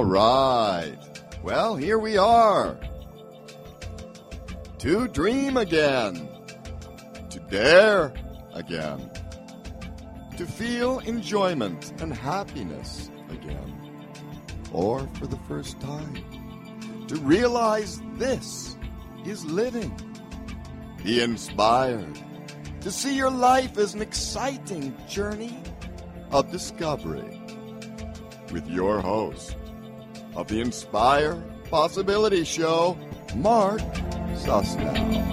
right. Well, here we are. To dream again. To dare again. To feel enjoyment and happiness again. Or for the first time. To realize this is living. Be inspired. To see your life as an exciting journey of discovery. With your host of the Inspire Possibility Show, Mark Susnell.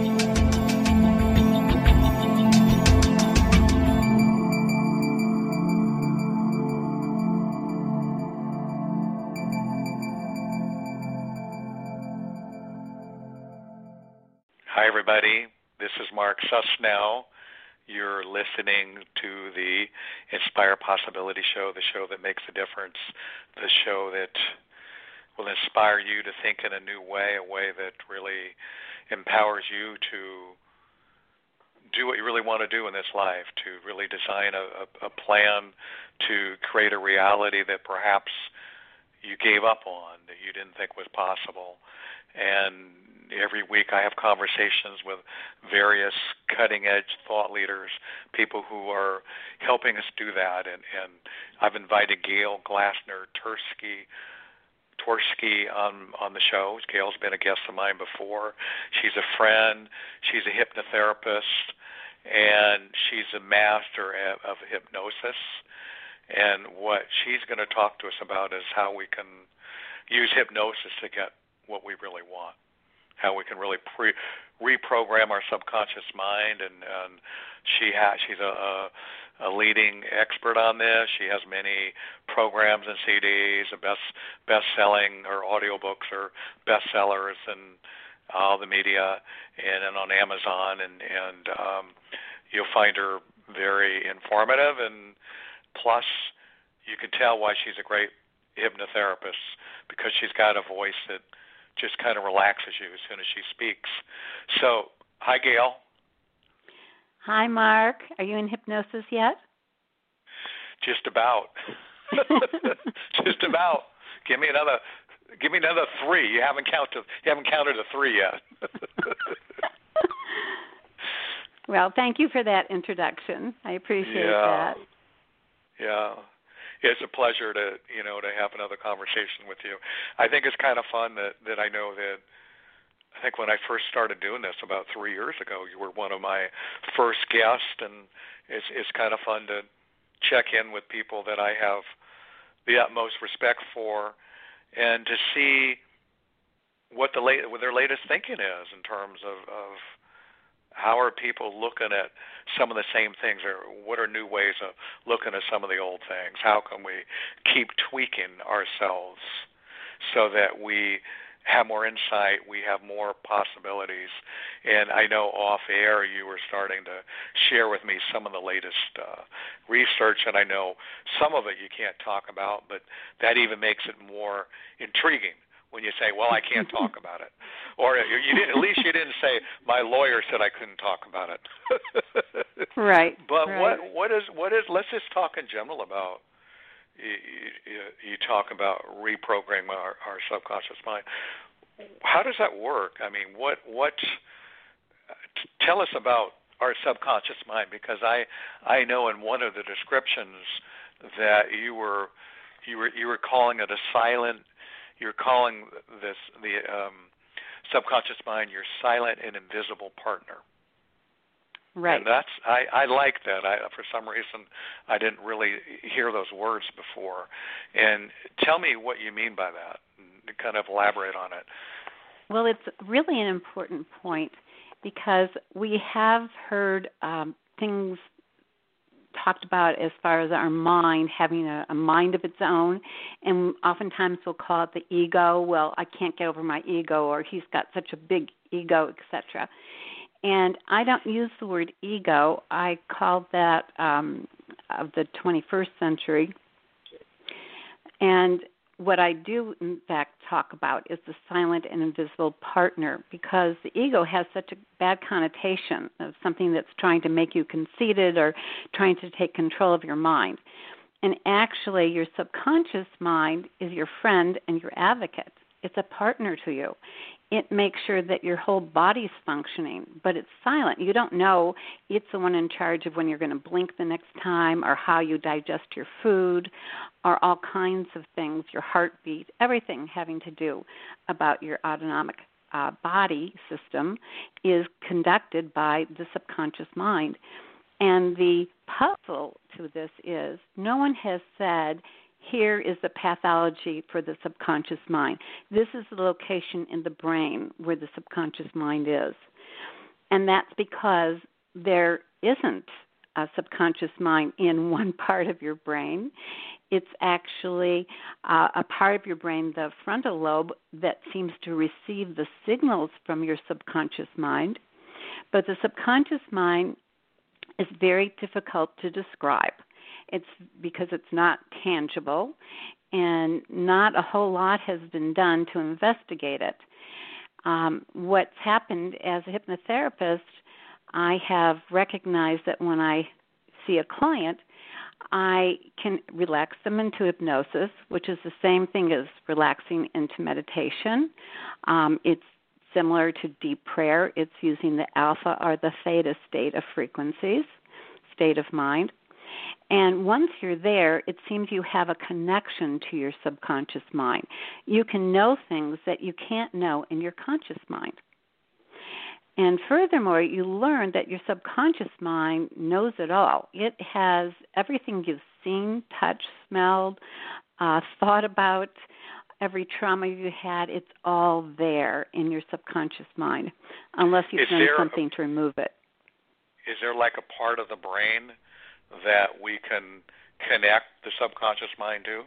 Hi, everybody. This is Mark Susnell. You're listening to the Inspire Possibility Show, the show that makes a difference, the show that will inspire you to think in a new way, a way that really empowers you to do what you really want to do in this life, to really design a plan to create a reality that perhaps you gave up on, that you didn't think was possible. And every week I have conversations with various cutting-edge thought leaders, people who are helping us do that. And I've invited Gail Glasner-Tursky on the show. Gail's been a guest of mine before. She's a friend. She's a hypnotherapist, and she's a master of hypnosis. And what she's going to talk to us about is how we can use hypnosis to get what we really want, how we can really reprogram our subconscious mind. And she's a leading expert on this. She has many programs and CDs, best-selling. Her audiobooks are bestsellers and all the media and on Amazon. And you'll find her very informative. And plus, you can tell why she's a great hypnotherapist, because she's got a voice that just kind of relaxes you as soon as she speaks. So, hi, Gail. Hi, Mark. Are you in hypnosis yet? Just about. Just about. Give me another 3. You haven't counted a 3 yet. Well, thank you for that introduction. I appreciate that. Yeah. It's a pleasure to have another conversation with you. I think it's kind of fun that I know that I think when I first started doing this about 3 years ago, you were one of my first guests, and it's kind of fun to check in with people that I have the utmost respect for, and to see what their latest thinking is in terms of how are people looking at some of the same things, or what are new ways of looking at some of the old things? How can we keep tweaking ourselves so that we have more insight, we have more possibilities? And I know off air you were starting to share with me some of the latest research, and I know some of it you can't talk about, but that even makes it more intriguing when you say, well, I can't talk about it. Or at least you didn't say, my lawyer said I couldn't talk about it. Right. But right. What is, let's just talk in general about, you talk about reprogramming our subconscious mind. How does that work? I mean, tell us about our subconscious mind, because I know in one of the descriptions that you were calling it a silent. You're calling the subconscious mind your silent and invisible partner. Right. And I like that. For some reason, I didn't really hear those words before. And tell me what you mean by that, and kind of elaborate on it. Well, it's really an important point, because we have heard things talked about as far as our mind having a mind of its own, and oftentimes we'll call it the ego. Well, I can't get over my ego, or he's got such a big ego, etc. And I don't use the word ego. I call that of the 21st century. And what I do, in fact, talk about is the silent and invisible partner, because the ego has such a bad connotation of something that's trying to make you conceited or trying to take control of your mind. And actually, your subconscious mind is your friend and your advocate. It's a partner to you. It makes sure that your whole body's functioning, but it's silent. You don't know it's the one in charge of when you're going to blink the next time, or how you digest your food, or all kinds of things, your heartbeat, everything having to do about your autonomic body system is conducted by the subconscious mind. And the puzzle to this is no one has said, here is the pathology for the subconscious mind. This is the location in the brain where the subconscious mind is. And that's because there isn't a subconscious mind in one part of your brain. It's actually a part of your brain, the frontal lobe, that seems to receive the signals from your subconscious mind. But the subconscious mind is very difficult to describe. It's because it's not tangible, and not a whole lot has been done to investigate it. What's happened as a hypnotherapist, I have recognized that when I see a client, I can relax them into hypnosis, which is the same thing as relaxing into meditation. It's similar to deep prayer. It's using the alpha or the theta state of frequencies, state of mind. And once you're there, it seems you have a connection to your subconscious mind. You can know things that you can't know in your conscious mind. And furthermore, you learn that your subconscious mind knows it all. It has everything you've seen, touched, smelled, thought about, every trauma you had. It's all there in your subconscious mind, unless you've done something to remove it. Is there like a part of the brain that we can connect the subconscious mind to?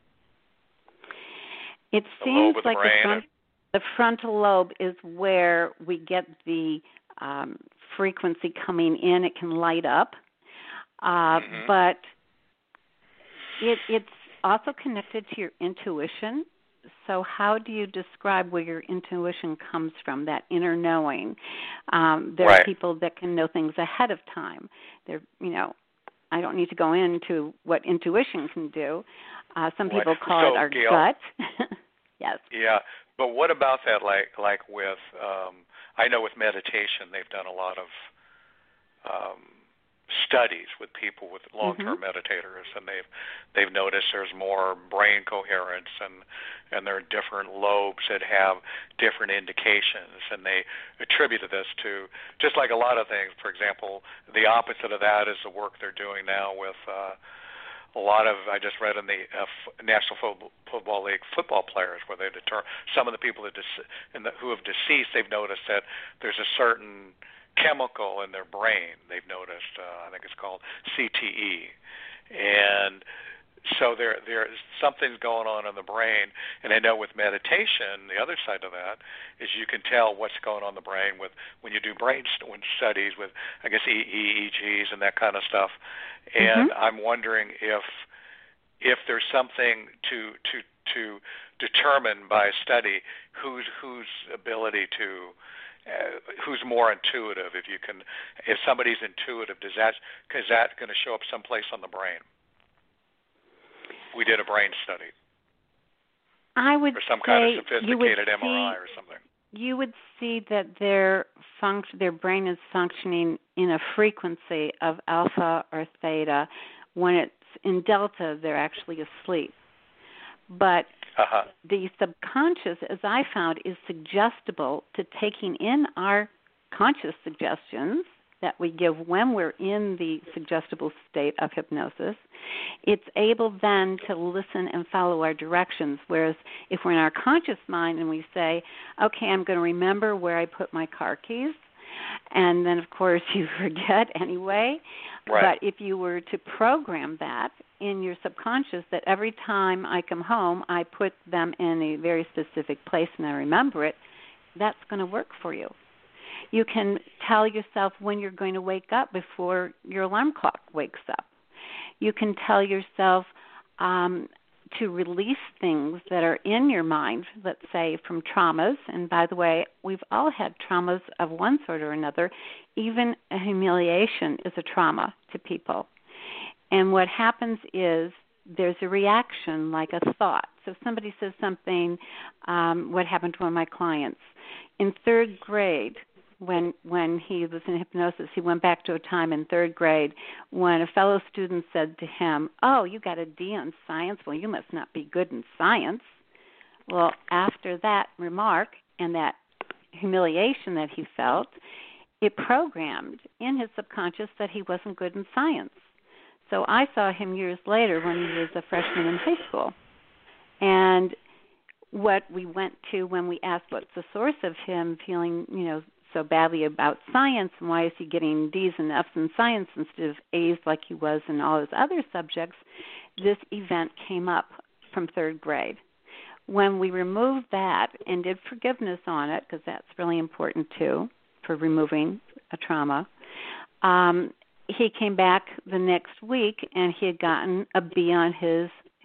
It seems like the frontal lobe is where we get the frequency coming in. It can light up, but it's also connected to your intuition. So how do you describe where your intuition comes from, that inner knowing? There are people that can know things ahead of time. I don't need to go into what intuition can do. Some people call it our gut. Yes. Yeah, but what about that? Like with, I know with meditation, they've done a lot of studies with people with long-term meditators, and they've noticed there's more brain coherence, and there are different lobes that have different indications, and they attributed this to just like a lot of things. For example, the opposite of that is the work they're doing now with a lot of, I just read in the National Football League football players, where they some of the people who have deceased, they've noticed that there's a certain chemical in their brain. They've noticed, I think it's called CTE, and so there's something's going on in the brain. And I know with meditation, the other side of that is you can tell what's going on in the brain when you do brain studies with, I guess, EEGs and that kind of stuff. And I'm wondering if there's something to determine by a study whose ability to who's more intuitive. If somebody's intuitive, is that going to show up someplace on the brain? We did a brain study. I would or some kind of sophisticated MRI or something. You would see that their brain is functioning in a frequency of alpha or theta. When it's in delta, they're actually asleep. But the subconscious, as I found, is suggestible to taking in our conscious suggestions that we give when we're in the suggestible state of hypnosis. It's able then to listen and follow our directions, whereas if we're in our conscious mind and we say, okay, I'm going to remember where I put my car keys, and then, of course, you forget anyway. Right. But if you were to program that in your subconscious, that every time I come home, I put them in a very specific place and I remember it, that's going to work for you. You can tell yourself when you're going to wake up before your alarm clock wakes up. You can tell yourself to release things that are in your mind, let's say from traumas. And by the way, we've all had traumas of one sort or another. Even a humiliation is a trauma to people. And what happens is there's a reaction, like a thought. So if somebody says something, what happened to one of my clients. In third grade, when he was in hypnosis, he went back to a time in third grade when a fellow student said to him, "Oh, you got a D on science. Well, you must not be good in science." Well, after that remark and that humiliation that he felt, it programmed in his subconscious that he wasn't good in science. So I saw him years later when he was a freshman in high school. And what we went to when we asked what's the source of him feeling, so badly about science, and why is he getting D's and F's in science instead of A's like he was in all his other subjects, this event came up from third grade. When we removed that and did forgiveness on it, because that's really important too for removing a trauma, he came back the next week and he had gotten a B on his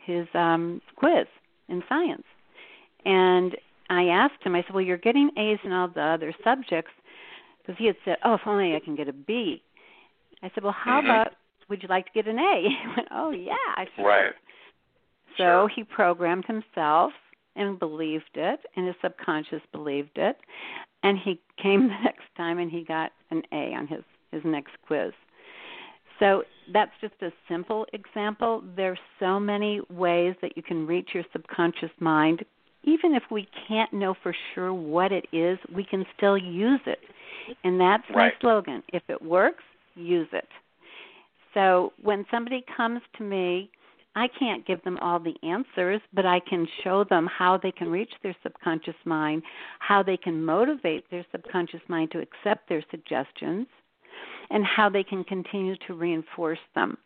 quiz in science. And I asked him, I said, well, you're getting A's in all the other subjects, because he had said, oh, if only I can get a B. I said, well, how about, would you like to get an A? He went, oh, yeah, sure. Right. So he programmed himself and believed it, and his subconscious believed it, and he came the next time and he got an A on his next quiz. So that's just a simple example. There's so many ways that you can reach your subconscious mind. Even if we can't know for sure what it is, we can still use it. And that's my slogan. If it works, use it. So when somebody comes to me, I can't give them all the answers, but I can show them how they can reach their subconscious mind, how they can motivate their subconscious mind to accept their suggestions, and how they can continue to reinforce them.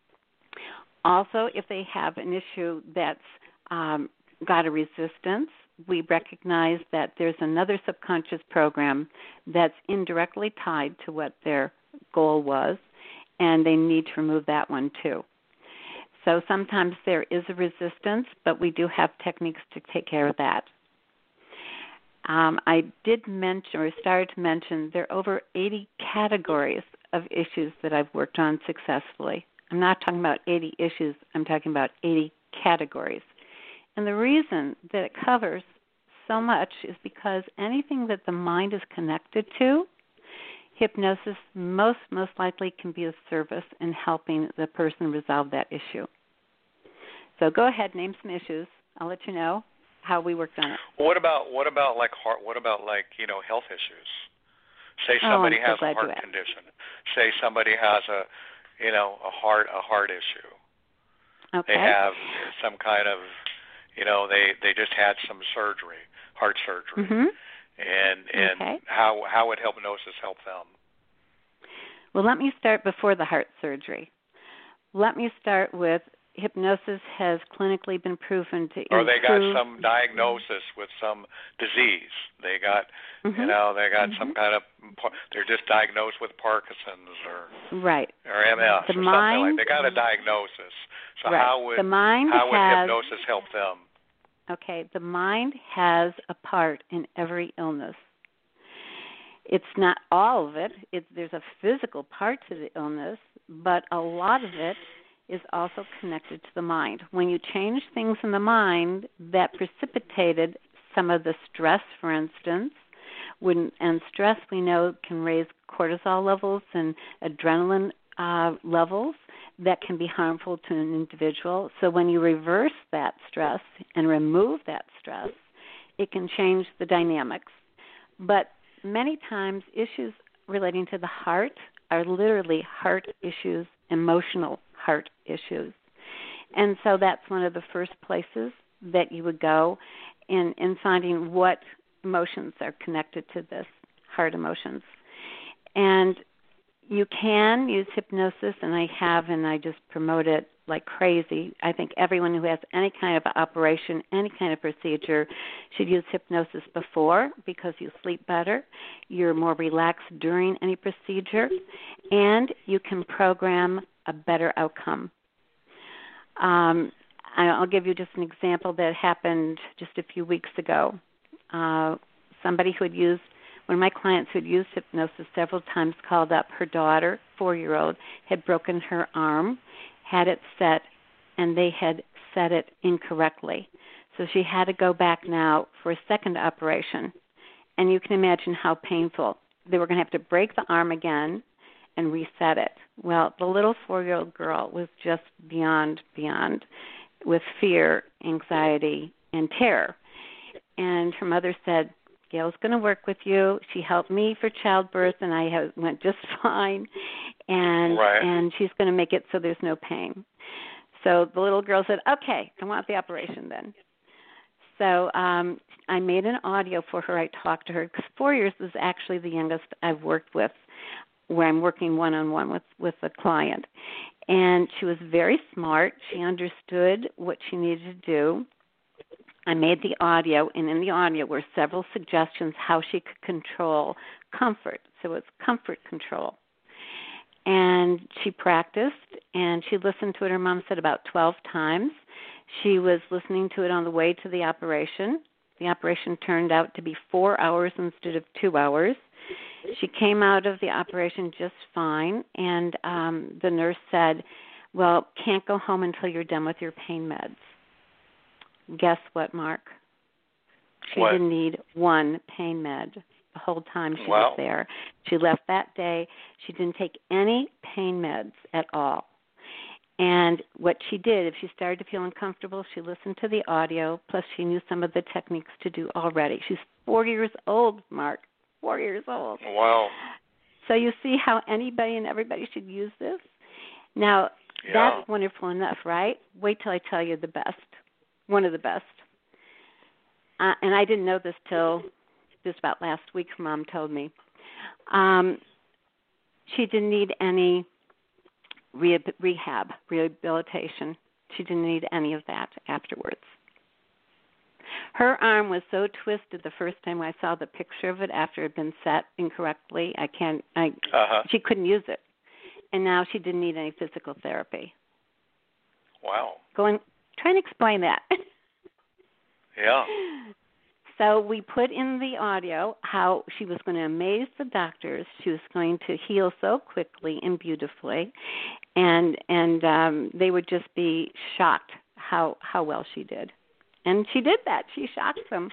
Also, if they have an issue that's got a resistance, we recognize that there's another subconscious program that's indirectly tied to what their goal was, and they need to remove that one too. So sometimes there is a resistance, but we do have techniques to take care of that. I did mention, or started to mention, there are over 80 categories of issues that I've worked on successfully. I'm not talking about 80 issues, I'm talking about 80 categories. And the reason that it covers so much is because anything that the mind is connected to, hypnosis most likely can be of service in helping the person resolve that issue. So go ahead, name some issues. I'll let you know how we worked on it. What about health issues? Say somebody has a heart condition. Say somebody has a heart issue. Okay. They have some kind of, they just had some surgery, heart surgery. Mm-hmm. And how would hypnosis help them? Well, let me start before the heart surgery. Let me start with hypnosis has clinically been proven to improve. Or they got some diagnosis with some disease. They got, some kind of, they're just diagnosed with Parkinson's or MS or something like that. They got a diagnosis. So how would hypnosis help them? Okay, the mind has a part in every illness. It's not all of it. There's a physical part to the illness, but a lot of it is also connected to the mind. When you change things in the mind that precipitated some of the stress, for instance, and stress we know can raise cortisol levels and adrenaline levels that can be harmful to an individual. So when you reverse that stress and remove that stress, it can change the dynamics. But many times issues relating to the heart are literally heart issues, emotional heart issues. And so that's one of the first places that you would go in finding what emotions are connected to this, heart emotions. And you can use hypnosis, and I just promote it like crazy. I think everyone who has any kind of operation, any kind of procedure should use hypnosis before, because you sleep better, you're more relaxed during any procedure, and you can program a better outcome. I'll give you just an example that happened just a few weeks ago. Somebody who had used, one of my clients who had used hypnosis several times called up. Her daughter, 4-year-old, had broken her arm, had it set, and they had set it incorrectly. So she had to go back now for a second operation. And you can imagine how painful. They were going to have to break the arm again and reset it. Well, the little 4-year-old girl was just beyond with fear, anxiety, and terror. And her mother said, Gail's going to work with you. She helped me for childbirth, and I went just fine. And she's going to make it so there's no pain. So the little girl said, okay, I want the operation then. So I made an audio for her. I talked to her because 4 years is actually the youngest I've worked with, where I'm working one-on-one with a client. And she was very smart. She understood what she needed to do. I made the audio, and in the audio were several suggestions how she could control comfort. So it's comfort control. And she practiced, and she listened to it, her mom said, about 12 times. She was listening to it on the way to the operation. The operation turned out to be 4 hours instead of 2 hours. She came out of the operation just fine, and the nurse said, well, can't go home until you're done with your pain meds. Guess what, Mark? She didn't need one pain med the whole time she was there. She left that day. She didn't take any pain meds at all. And what she did, if she started to feel uncomfortable, she listened to the audio, plus she knew some of the techniques to do already. She's 4 years old, Mark, 4 years old. Wow. So you see how anybody and everybody should use this? Now, that's wonderful enough, right? Wait till I tell you the best, one of the best. And I didn't know this till just about last week, her mom told me. She didn't need any rehabilitation. She didn't need any of that afterwards. Her arm was so twisted the first time I saw the picture of it after it had been set incorrectly. She couldn't use it. And now she didn't need any physical therapy. Wow. Try and explain that. Yeah. So we put in the audio how she was going to amaze the doctors. She was going to heal so quickly and beautifully, and they would just be shocked how well she did. And she did that. She shocked them.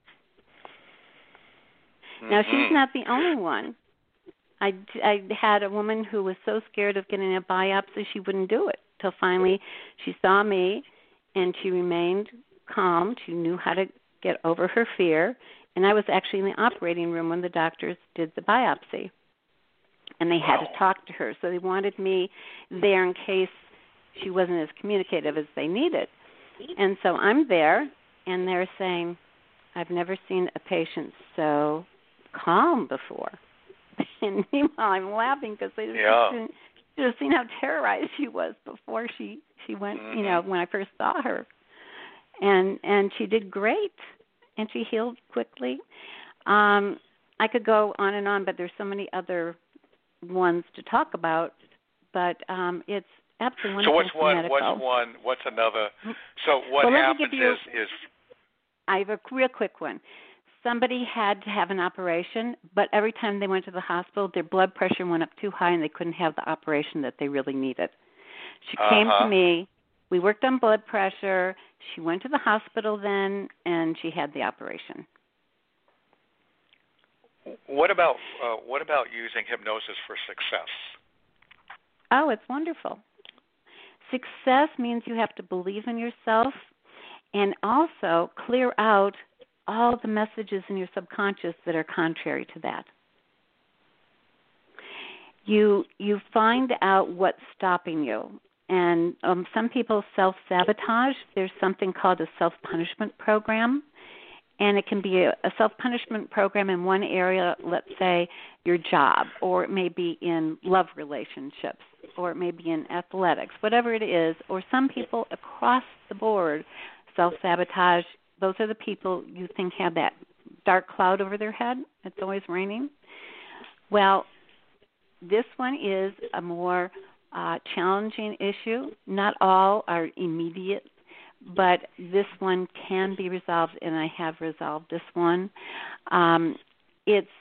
Mm-hmm. Now, she's not the only one. I had a woman who was so scared of getting a biopsy she wouldn't do it till finally she saw me, and she remained calm. She knew how to get over her fear, and I was actually in the operating room when the doctors did the biopsy, and they had to talk to her. So they wanted me there in case she wasn't as communicative as they needed. And so I'm there, and they're saying, I've never seen a patient so calm before. And meanwhile, I'm laughing because they should have seen how terrorized she was before she went, when I first saw her. And she did great, and she healed quickly. I could go on and on, but there's so many other ones to talk about. But it's absolutely wonderful. So what's one? What's another? So what happens is I have a real quick one. Somebody had to have an operation, but every time they went to the hospital, their blood pressure went up too high, and they couldn't have the operation that they really needed. She came to me. We worked on blood pressure. She went to the hospital then, and she had the operation. What about using hypnosis for success? Oh, it's wonderful. Success means you have to believe in yourself and also clear out all the messages in your subconscious that are contrary to that. You find out what's stopping you. And some people self-sabotage. There's something called a self-punishment program. And it can be a self-punishment program in one area, let's say your job, or it may be in love relationships, or it may be in athletics, whatever it is. Or some people across the board self-sabotage. Those are the people you think have that dark cloud over their head. It's always raining. Well, this one is a more challenging issue. Not all are immediate, but this one can be resolved, and I have resolved this one. It's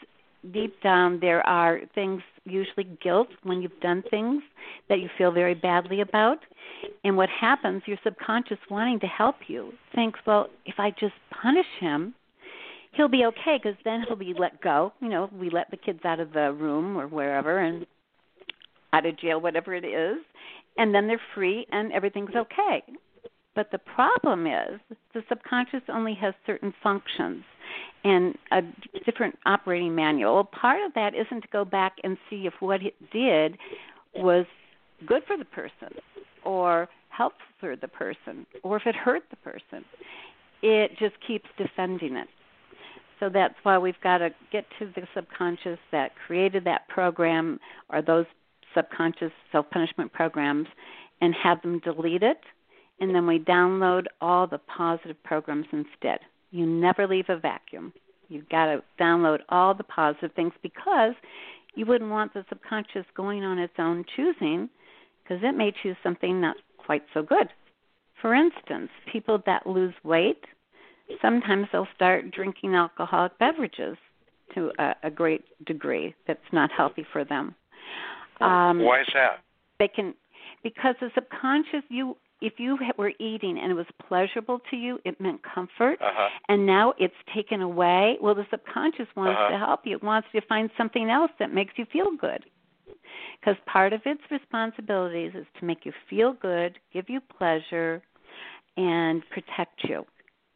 deep down there are things, usually guilt, when you've done things that you feel very badly about. And what happens, your subconscious, wanting to help you, thinks, well, if I just punish him, he'll be okay, because then he'll be let go. You know, we let the kids out of the room or wherever and out of jail, whatever it is, and then they're free and everything's okay. But the problem is the subconscious only has certain functions and a different operating manual. Part of that isn't to go back and see if what it did was good for the person or helpful for the person or if it hurt the person. It just keeps defending it. So that's why we've got to get to the subconscious that created that program or those subconscious self-punishment programs and have them delete it. And then we download all the positive programs instead. You never leave a vacuum. You've got to download all the positive things because you wouldn't want the subconscious going on its own choosing because it may choose something not quite so good. For instance, people that lose weight, sometimes they'll start drinking alcoholic beverages to a great degree that's not healthy for them. Why is that? Because the subconscious, if you were eating and it was pleasurable to you, it meant comfort, and now it's taken away. Well, the subconscious wants to help you. It wants you to find something else that makes you feel good. Because part of its responsibilities is to make you feel good, give you pleasure, and protect you.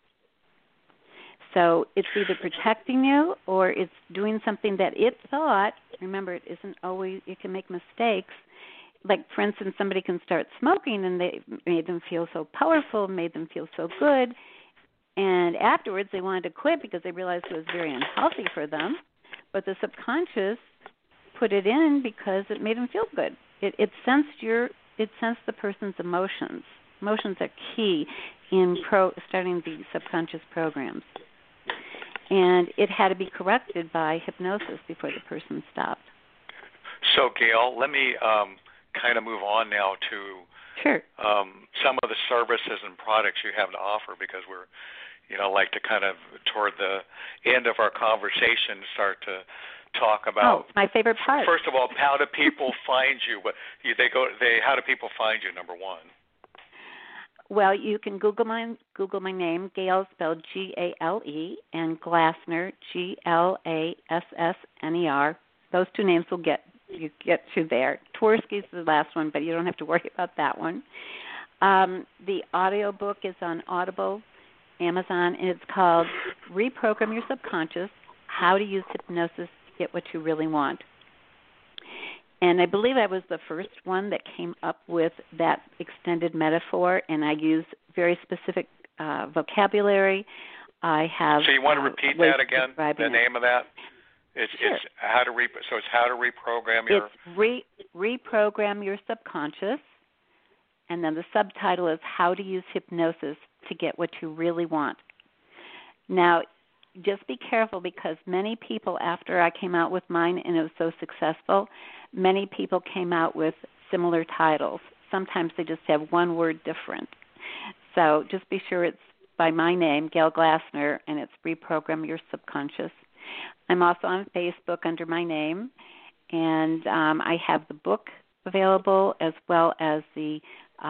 So it's either protecting you or it's doing something that it thought. Remember, it isn't always, you can make mistakes. Like, for instance, somebody can start smoking and they made them feel so powerful, made them feel so good, and afterwards they wanted to quit because they realized it was very unhealthy for them. But the subconscious put it in because it made them feel good. It sensed the person's emotions. Emotions are key in starting the subconscious programs. And it had to be corrected by hypnosis before the person stopped. So, Gail, let me kind of move on now to some of the services and products you have to offer, because we're, like to kind of toward the end of our conversation start to talk about. Oh, my favorite part. First of all, how do people find you? How do people find you? Number one. Well, you can Google my name, Gail, spelled Gale, and Glassner, Glassner. Those two names you get to there. Twersky's the last one, but you don't have to worry about that one. The audio book is on Audible, Amazon, and it's called Reprogram Your Subconscious: How to Use Hypnosis to Get What You Really Want. And I believe I was the first one that came up with that extended metaphor, and I use very specific vocabulary. I have. So you want to repeat that again? The name of that? Sure. It's how to reprogram your. It's reprogram your subconscious, and then the subtitle is How to Use Hypnosis to Get What You Really Want. Now, just be careful, because many people, after I came out with mine and it was so successful, many people came out with similar titles. Sometimes they just have one word different. So just be sure it's by my name, Gail Glassner, and it's Reprogram Your Subconscious. I'm also on Facebook under my name, and I have the book available as well as the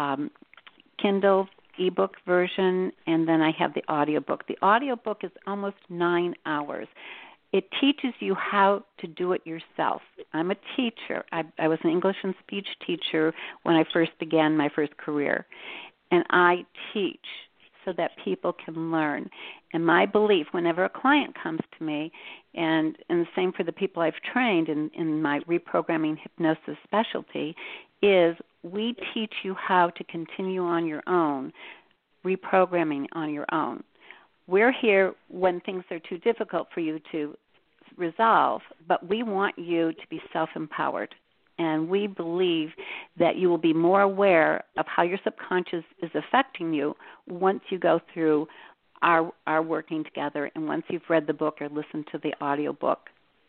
Kindle ebook version, and then I have the audiobook. The audiobook is almost 9 hours. It teaches you how to do it yourself. I'm a teacher. I was an English and speech teacher when I first began my first career, and I teach so that people can learn. And my belief, whenever a client comes to me, and the same for the people I've trained in my reprogramming hypnosis specialty, is we teach you how to continue on your own, reprogramming on your own. We're here when things are too difficult for you to resolve, but we want you to be self-empowered. And we believe that you will be more aware of how your subconscious is affecting you once you go through our working together and once you've read the book or listened to the audio book.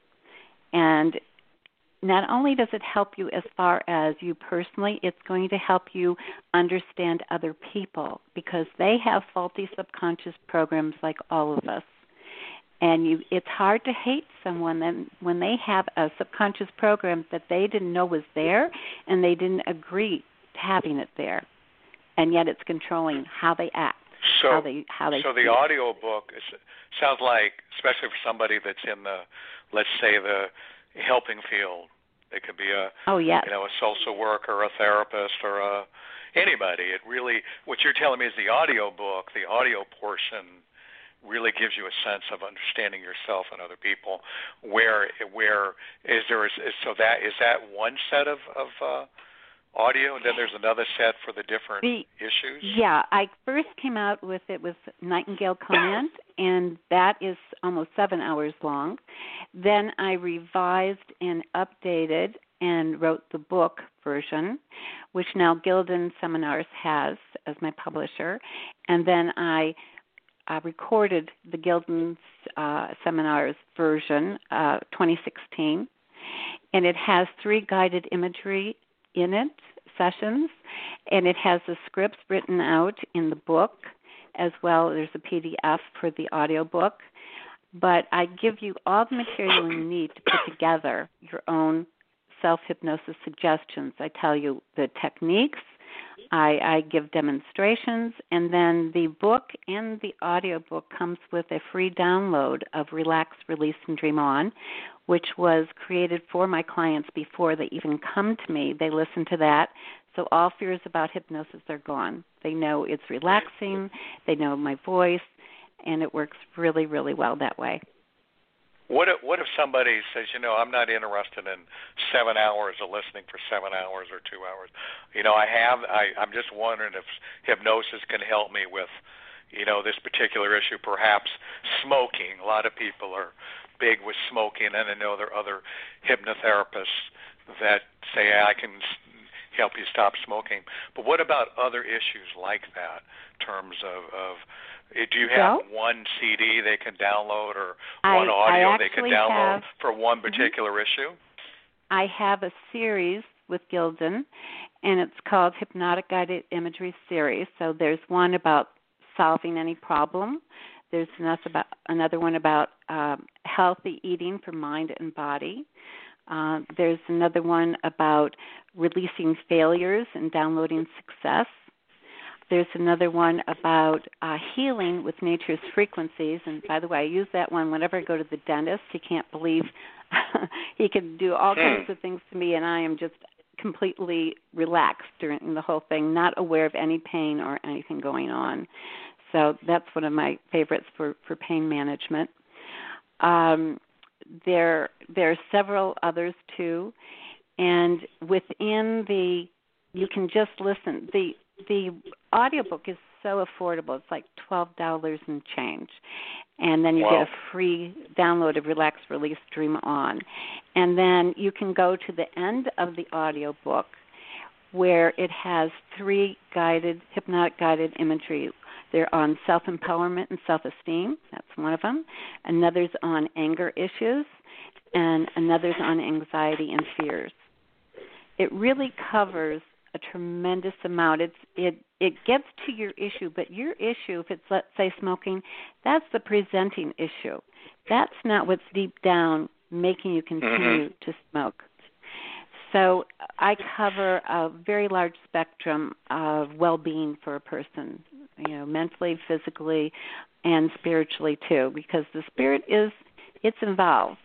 And not only does it help you as far as you personally, it's going to help you understand other people, because they have faulty subconscious programs like all of us. And it's hard to hate someone when they have a subconscious program that they didn't know was there and they didn't agree to having it there, and yet it's controlling how they act, how they So the speak. audio book sounds like, especially for somebody that's in the, let's say, the helping field. It could be a social worker, a therapist, or anybody. It really, what you're telling me is the audio book, the audio portion, really gives you a sense of understanding yourself and other people. Where is that one set of audio, and then there's another set for the different issues? Yeah, I first came out with it with Nightingale Conant, and that is almost 7 hours long. Then I revised and updated and wrote the book version, which now Gildan Seminars has as my publisher, and then I recorded the Gildan Seminars version, 2016, and it has 3 guided imagery in it, sessions, and it has the scripts written out in the book as well. There's a PDF for the audio book, but I give you all the material you need to put together your own self-hypnosis suggestions. I tell you the techniques, I give demonstrations, and then the book and the audio book comes with a free download of Relax, Release, and Dream On, which was created for my clients before they even come to me. They listen to that, so all fears about hypnosis are gone. They know it's relaxing, they know my voice, and it works really, really well that way. What if somebody says, I'm not interested in 7 hours of listening for 7 hours or 2 hours? I'm just wondering if hypnosis can help me with, this particular issue, perhaps smoking. A lot of people are big with smoking, and I know there are other hypnotherapists that say, I can help you stop smoking. But what about other issues like that in terms of do you have one CD they can download or one audio they can download for one particular issue? I have a series with Gildan, and it's called Hypnotic Guided Imagery Series. So there's one about solving any problem. There's another one about healthy eating for mind and body. There's another one about releasing failures and downloading success. There's another one about healing with nature's frequencies. And by the way, I use that one whenever I go to the dentist. He can't believe he can do all kinds of things to me, and I am just completely relaxed during the whole thing, not aware of any pain or anything going on. So that's one of my favorites for pain management. There are several others, too. And within you can just listen. The audiobook is so affordable. It's like $12 and change. And then you get a free download of Relax, Release, Dream On. And then you can go to the end of the audiobook where it has 3 hypnotic guided imagery. They're on self-empowerment and self-esteem. That's one of them. Another's on anger issues, and another's on anxiety and fears. It really covers a tremendous amount. It gets to your issue, but your issue, if it's, let's say, smoking, that's the presenting issue. That's not what's deep down making you continue to smoke. So I cover a very large spectrum of well-being for a person, mentally, physically, and spiritually too, because the spirit it's involved.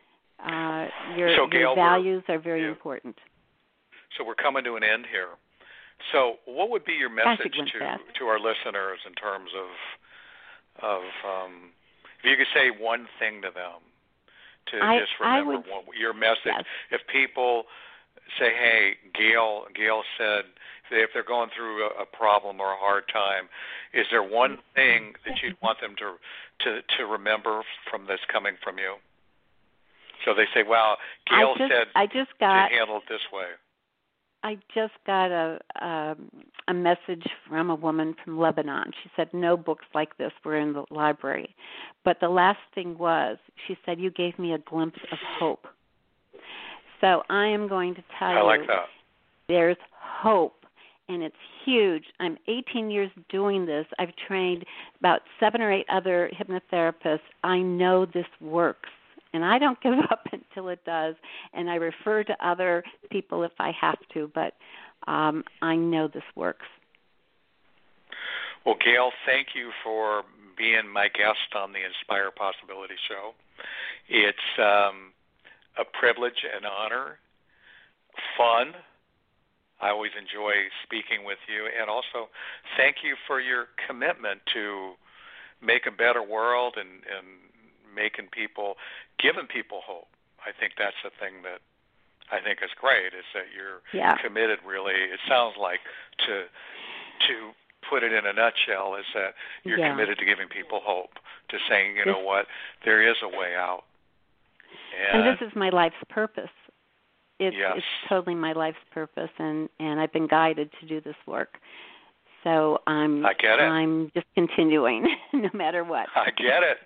Your values are very important. So we're coming to an end here. So what would be your message to our listeners in terms of if you could say one thing to them to just remember your message? Yes. If people say, hey, Gail said if they're going through a problem or a hard time, is there one thing that you'd want them to remember from this coming from you? So they say, wow, Gail said to handle it this way. I just got a message from a woman from Lebanon. She said, no books like this were in the library. But the last thing was, she said, you gave me a glimpse of hope. So I am going to tell you, there's hope. and it's huge. I'm 18 years doing this. I've trained about 7 or 8 other hypnotherapists. I know this works, and I don't give up until it does, and I refer to other people if I have to, but I know this works. Well, Gail, thank you for being my guest on the Inspire Possibility Show. It's a privilege and honor, fun. I always enjoy speaking with you, and also thank you for your commitment to make a better world and giving people hope. I think that's the thing that I think is great, is that you're committed, really, it sounds like, to put it in a nutshell, is that you're committed to giving people hope, to saying, you know what, there is a way out. And this is my life's purpose. It's totally my life's purpose, and I've been guided to do this work. So I get it. I'm just continuing, no matter what. I get it.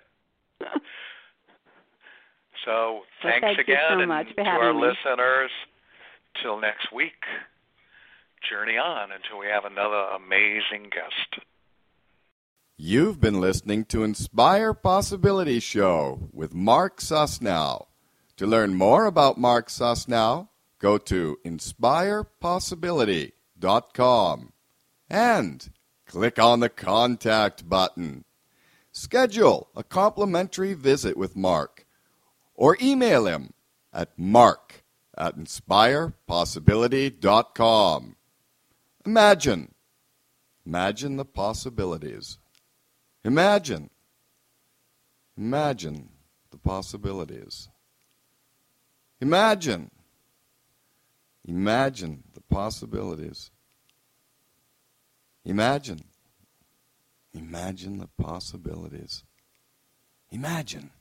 So thanks again, so much and for to having our me. listeners, till next week, journey on until we have another amazing guest. You've been listening to Inspire Possibility Show with Mark Susnow. To learn more about Mark Susnow, go to inspirepossibility.com and click on the Contact button. Schedule a complimentary visit with Mark or email him at mark@inspirepossibility.com. Imagine the possibilities. Imagine the possibilities. Imagine the possibilities. Imagine the possibilities. Imagine.